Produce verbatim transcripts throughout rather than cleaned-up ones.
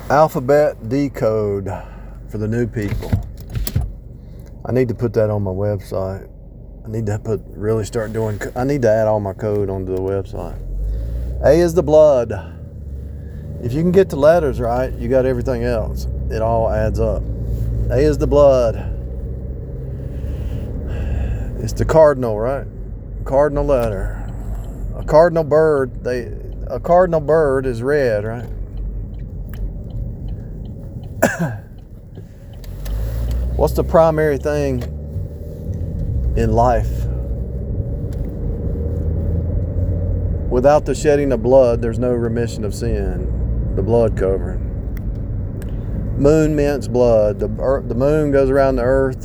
Alphabet decode for the new people. I need to put that on my website. I need to put really start doing. I need to add all my code onto the website. A is the blood. If you can get the letters right, you got everything else. It all adds up. A is the blood. It's the cardinal, right? Cardinal letter. A cardinal bird. They a cardinal bird is red, right? What's the primary thing in life? Without the shedding of blood, there's no remission of sin. The blood covering. Moon mints blood. The, earth, the moon goes around the earth.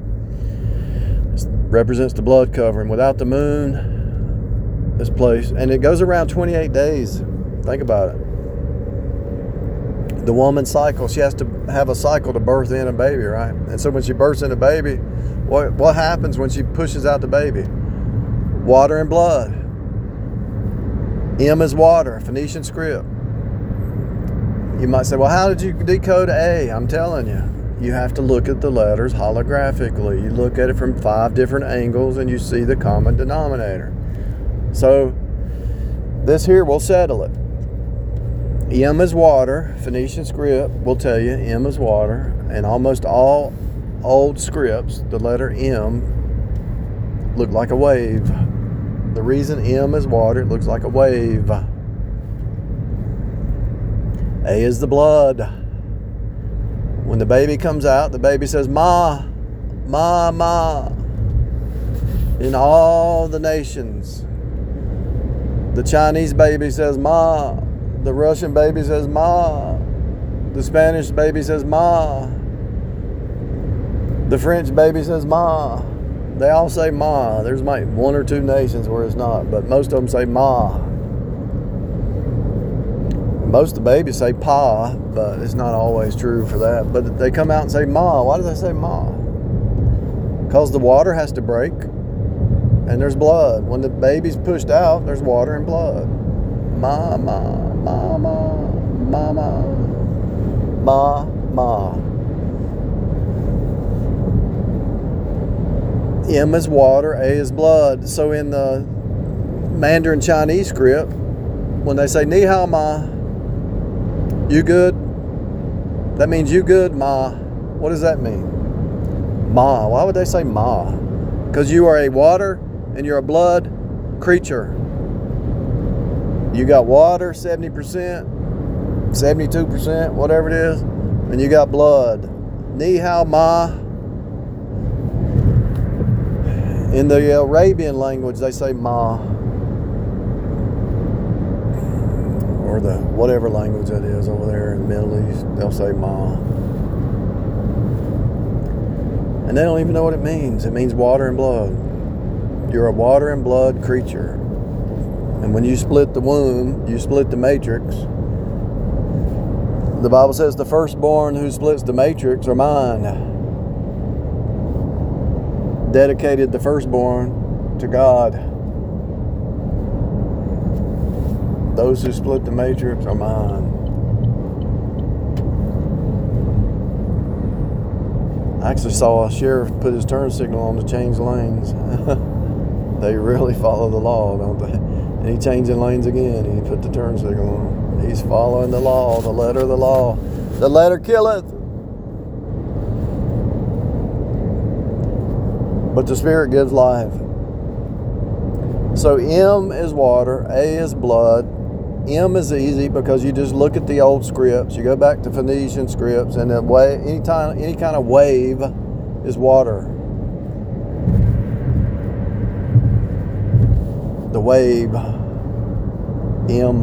Represents the blood covering. Without the moon, this place, and it goes around twenty-eight days. Think about it. The woman's cycle, she has to have a cycle to birth in a baby, right? And so when she births in a baby, what what happens when she pushes out the baby? Water and blood. M is water, Phoenician script. You might say, well, how did you decode A? I'm telling you, you have to look at the letters holographically. You look at it from five different angles and you see the common denominator. So this here will settle it. M is water. Phoenician script will tell you M is water. And almost all old scripts, the letter M look like a wave. The reason M is water, it looks like a wave. A is the blood. When the baby comes out, the baby says, Ma, Ma, Ma. In all the nations, the Chinese baby says, Ma. The Russian baby says, Ma. The Spanish baby says, Ma. The French baby says, Ma. They all say Ma. There's like one or two nations where it's not, but most of them say Ma. Most of the babies say Pa, but it's not always true for that. But they come out and say Ma. Why do they say Ma? Because the water has to break and there's blood. When the baby's pushed out, there's water and blood. Ma, Ma. Mama, mama, ma, ma. M is water, A is blood. So in the Mandarin Chinese script, when they say Ni hao ma, you good? That means you good, ma. What does that mean? Ma. Why would they say ma? Because you are a water and you're a blood creature. You got water, seventy percent, seventy-two percent, whatever it is, and you got blood. Ni hao ma. In the Arabian language, they say ma. Or the whatever language that is over there in the Middle East, they'll say ma. And they don't even know what it means. It means water and blood. You're a water and blood creature. And when you split the womb, you split the matrix. The Bible says the firstborn who splits the matrix are mine. Dedicated the firstborn to God. Those who split the matrix are mine. I actually saw a sheriff put his turn signal on to change lanes. They really follow the law, don't they? And he changed the lanes again. He put the turn signal on. He's following the law, the letter of the law. The letter killeth, but the Spirit gives life. So M is water, A is blood. M is easy because you just look at the old scripts. You go back to Phoenician scripts, and the way, any time, any kind of wave is water. The wave, M.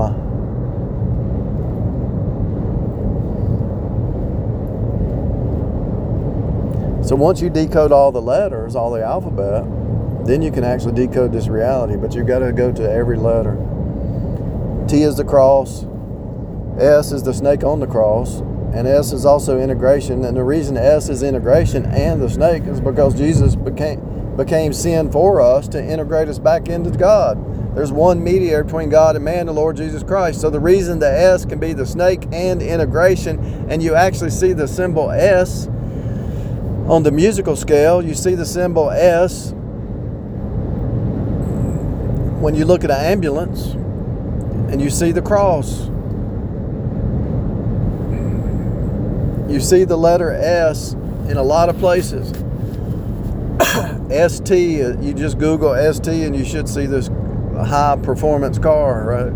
So once you decode all the letters, all the alphabet, then you can actually decode this reality, but you've got to go to every letter. T is the cross, S is the snake on the cross, and S is also integration. And the reason S is integration and the snake is because Jesus became became sin for us to integrate us back into God. There's one mediator between God and man, the Lord Jesus Christ. So the reason the S can be the snake and integration, and you actually see the symbol S on the musical scale, you see the symbol S when you look at an ambulance, and you see the cross. You see the letter S in a lot of places. S T, you just Google S T and you should see this high performance car, right?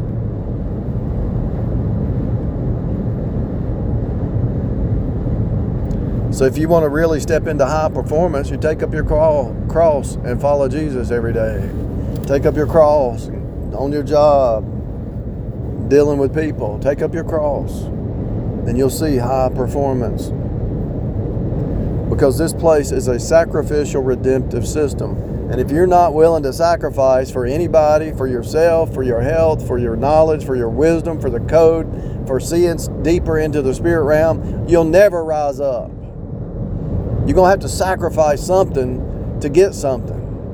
So if you want to really step into high performance, you take up your cross and follow Jesus every day. Take up your cross on your job, dealing with people. Take up your cross, and you'll see high performance. Because this place is a sacrificial, redemptive system. And if you're not willing to sacrifice for anybody, for yourself, for your health, for your knowledge, for your wisdom, for the code, for seeing deeper into the spirit realm, you'll never rise up. You're going to have to sacrifice something to get something.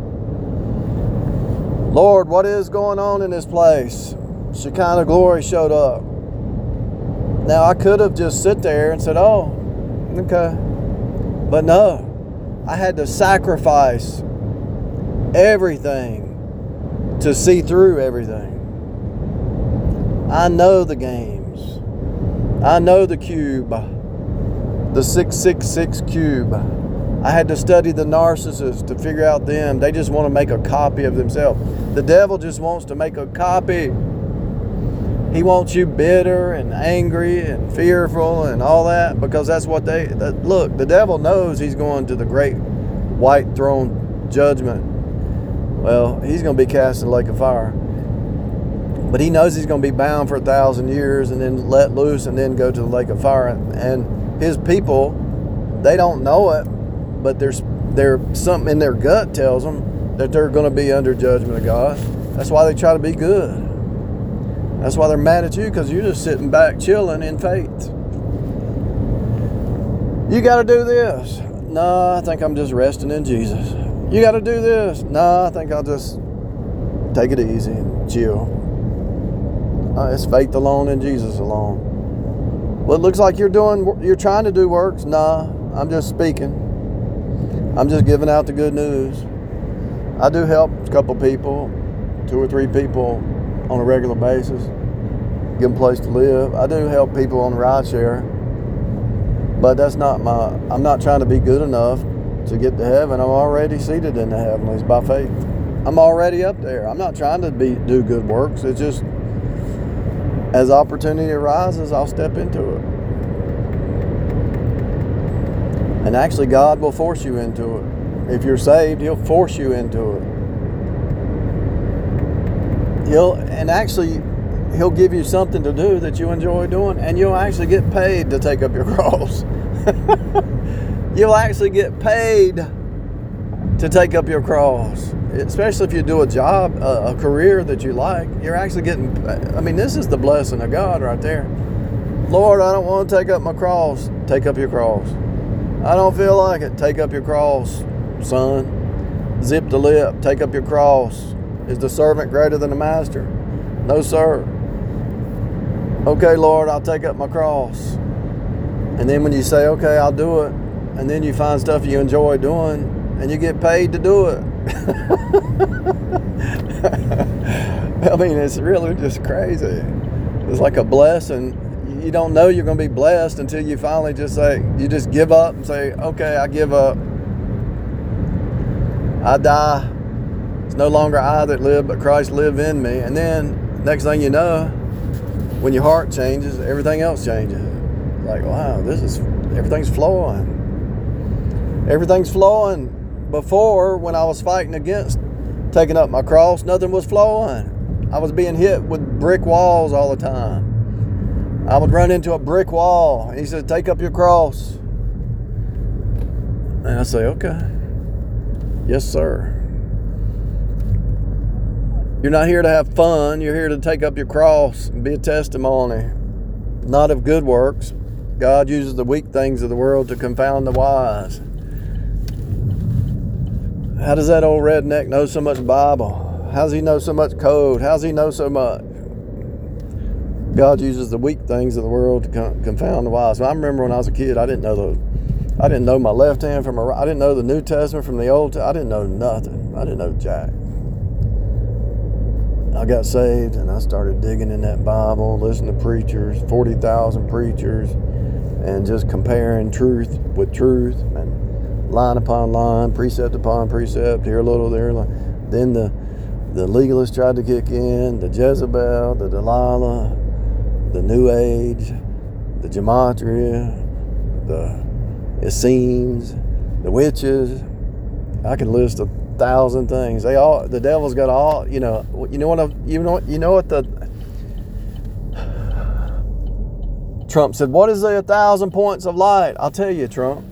Lord, what is going on in this place? Shekinah glory showed up. Now, I could have just sit there and said, oh, okay. But no, I had to sacrifice everything to see through everything. I know the games. I know the cube, the six six six cube. I had to study the narcissists to figure out them. They just want to make a copy of themselves. The devil just wants to make a copy. He wants you bitter and angry and fearful and all that, because that's what they, that, look, the devil knows he's going to the great white throne judgment. Well, he's going to be cast in the lake of fire. But he knows he's going to be bound for a thousand years and then let loose and then go to the lake of fire. And his people, they don't know it, but there's, there's something in their gut tells them that they're going to be under judgment of God. That's why they try to be good. That's why they're mad at you, because you're just sitting back chilling in faith. You got to do this. No, I think I'm just resting in Jesus. You got to do this. No, I think I'll just take it easy and chill. Uh, it's faith alone and Jesus alone. Well, it looks like you're doing, you're trying to do works. Nah, I'm just speaking. I'm just giving out the good news. I do help a couple people, two or three people on a regular basis, give them a place to live. I do help people on ride share, but that's not my, I'm not trying to be good enough to get to heaven. I'm already seated in the heavenlies by faith. I'm already up there. I'm not trying to be do good works. It's just as opportunity arises, I'll step into it. And actually, God will force you into it. If you're saved, He'll force you into it. He'll, and actually, He'll give you something to do that you enjoy doing, and you'll actually get paid to take up your cross. You'll actually get paid to take up your cross, especially if you do a job, a, a career that you like. You're actually getting, I mean, this is the blessing of God right there. Lord, I don't want to take up my cross. Take up your cross. I don't feel like it. Take up your cross, son. Zip the lip. Take up your cross. Is the servant greater than the master? No, sir. Okay, Lord, I'll take up my cross. And then when you say, okay, I'll do it, and then you find stuff you enjoy doing, and you get paid to do it. I mean, it's really just crazy. It's like a blessing. You don't know you're going to be blessed until you finally just say, you just give up and say, okay, I give up. I die. It's no longer I that live, but Christ live in me. And then next thing you know, when your heart changes, everything else changes. Like, wow, this is, everything's flowing. Everything's flowing. Before, when I was fighting against taking up my cross, nothing was flowing. I was being hit with brick walls all the time. I would run into a brick wall. And he said, take up your cross. And I say, okay. Yes, sir. You're not here to have fun. You're here to take up your cross and be a testimony, not of good works. God uses the weak things of the world to confound the wise. How does that old redneck know so much Bible? How does he know so much code? How does he know so much? God uses the weak things of the world to confound the wise. I remember when I was a kid, I didn't know the, I didn't know my left hand from my right. I didn't know the New Testament from the Old. I didn't know nothing. I didn't know jack. I got saved and I started digging in that Bible, listening to preachers, forty thousand preachers, and just comparing truth with truth and line upon line, precept upon precept, here a little, there a little. Then the the legalists tried to kick in, the Jezebel, the Delilah, the New Age, the Gematria, the Essenes, the witches. I can list a thousand things. They all, the devil's got all, you know, you know what, you know, you know what the, Trump said, what is the a thousand points of light? I'll tell you, Trump.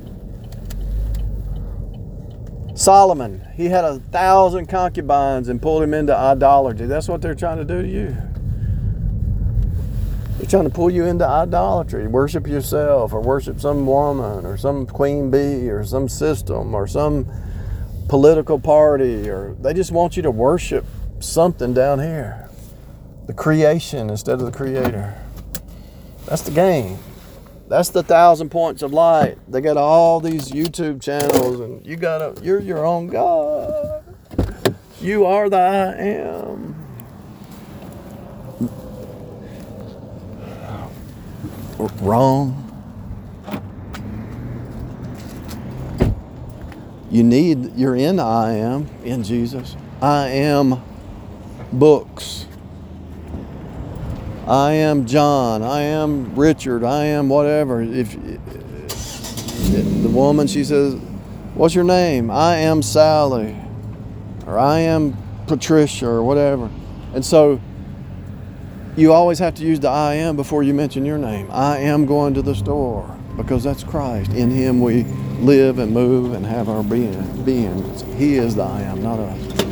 Solomon, he had a thousand concubines and pulled him into idolatry. That's what they're trying to do to you. They're trying to pull you into idolatry. Worship yourself, or worship some woman, or some queen bee, or some system, or some political party, or they just want you to worship something down here. The creation instead of the creator. That's the game. That's the thousand points of light. They got all these YouTube channels, and you gotta, you're your own God. You are the I am. Wrong. You need, you're in I am, in Jesus. I am books. I am John. I am Richard. I am whatever. If, if the woman, she says, what's your name? I am Sally. Or I am Patricia, or whatever. And so you always have to use the I am before you mention your name. I am going to the store, because that's Christ. In him we live and move and have our being. being. He is the I am, not us.